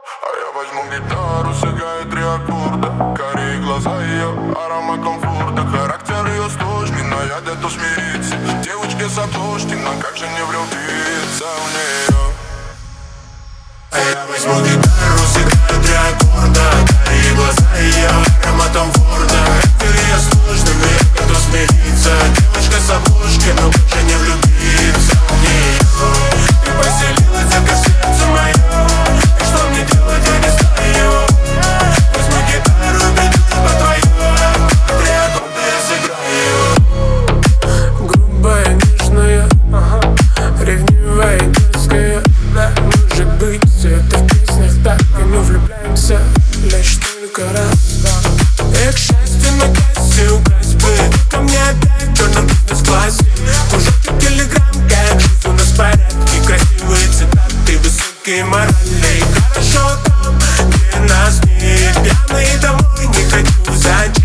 А я возьму гитару, сыграю 3 аккорда. Карие глаза ее, аромат комфорта. Характер ее сложный, но я готов смириться. Девочка с обложки, но как же не влюбиться в нее? А я возьму гитару, сыграю 3 аккорда. Карие глаза ее, ароматом Форда. Характер ее сложный, но я готов смириться. Девочка с обложки, но как же не влюбиться в нее? Ты поселилась только в сердце моем. И что мне делать, я не знаю. Возьму гитару, придут по твоем. 3 аккорда я сыграю. Грубая, нежная, ревнивая, дерзкая. Может быть, все это в песнях так, и мы влюбляемся лишь только раз. И к счастью на кассе украсть бы ко мне опять в черном бизнес-классе. Кружок телеграм, как жизнь у нас в порядке. Красивые цитаты, высокие морали. Хорошо там, где нас нет. Пьяный домой не хочу, зачем?